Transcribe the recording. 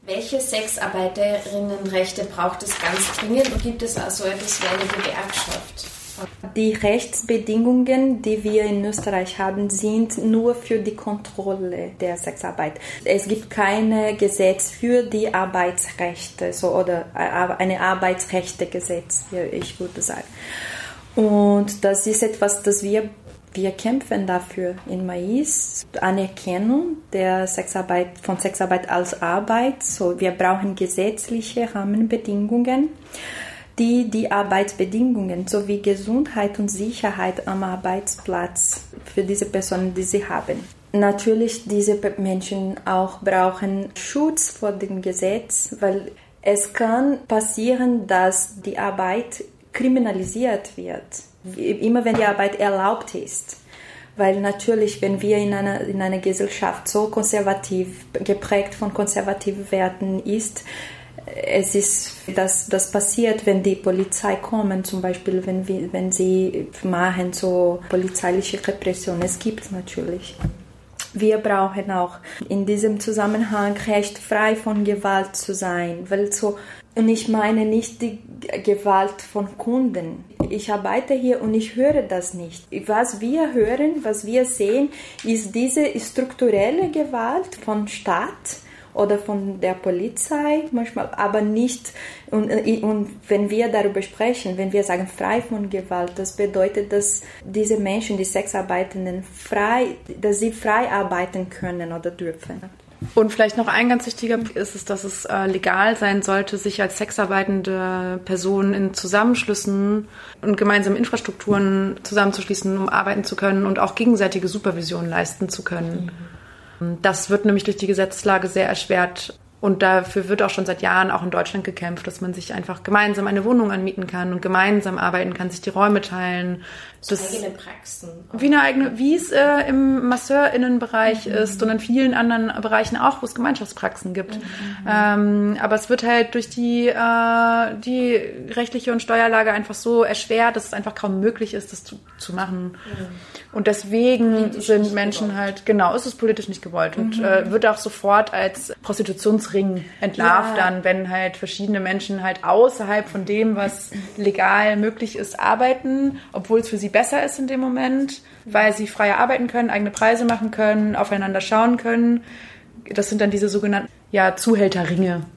Welche Sexarbeiterinnenrechte braucht es ganz dringend und gibt es auch so etwas wie eine Gewerkschaft? Die Rechtsbedingungen, die wir in Österreich haben, sind nur für die Kontrolle der Sexarbeit. Es gibt kein Gesetz für die Arbeitsrechte oder ein Arbeitsrechtegesetz, ich würde sagen. Und das ist etwas, das wir kämpfen dafür in Mais, Anerkennung der von Sexarbeit als Arbeit. So, wir brauchen gesetzliche Rahmenbedingungen, die Arbeitsbedingungen sowie Gesundheit und Sicherheit am Arbeitsplatz für diese Personen, die sie haben. Natürlich, diese Menschen auch brauchen Schutz vor dem Gesetz, weil es kann passieren, dass die Arbeit kriminalisiert wird, immer wenn die Arbeit erlaubt ist. Weil natürlich, wenn wir in einer Gesellschaft so konservativ, geprägt von konservativen Werten ist, das passiert, wenn die Polizei kommen, zum Beispiel, wenn sie machen so polizeiliche Repression. Es gibt natürlich. Wir brauchen auch in diesem Zusammenhang Recht, frei von Gewalt zu sein, und ich meine nicht die Gewalt von Kunden. Ich arbeite hier und ich höre das nicht. Was wir hören, was wir sehen, ist diese strukturelle Gewalt von Staat oder von der Polizei manchmal, aber nicht. Und wenn wir darüber sprechen, wenn wir sagen frei von Gewalt, das bedeutet, dass diese Menschen, die Sexarbeitenden, dass sie frei arbeiten können oder dürfen. Und vielleicht noch ein ganz wichtiger Punkt ist es, dass es legal sein sollte, sich als sexarbeitende Person in Zusammenschlüssen und gemeinsame Infrastrukturen zusammenzuschließen, um arbeiten zu können und auch gegenseitige Supervision leisten zu können. Das wird nämlich durch die Gesetzeslage sehr erschwert. Und dafür wird auch schon seit Jahren auch in Deutschland gekämpft, dass man sich einfach gemeinsam eine Wohnung anmieten kann und gemeinsam arbeiten kann, sich die Räume teilen. Eigene Praxen. Wie es im MasseurInnenbereich ist und in vielen anderen Bereichen auch, wo es Gemeinschaftspraxen gibt. Aber es wird halt durch die rechtliche und Steuerlage einfach so erschwert, dass es einfach kaum möglich ist, das zu machen. Und deswegen sind Menschen halt, es ist politisch nicht gewollt und wird auch sofort als Prostitutionsring entlarvt dann, wenn halt verschiedene Menschen halt außerhalb von dem, was legal möglich ist, arbeiten, obwohl es für sie besser ist in dem Moment, weil sie freier arbeiten können, eigene Preise machen können, aufeinander schauen können. Das sind dann diese sogenannten Zuhälterringe.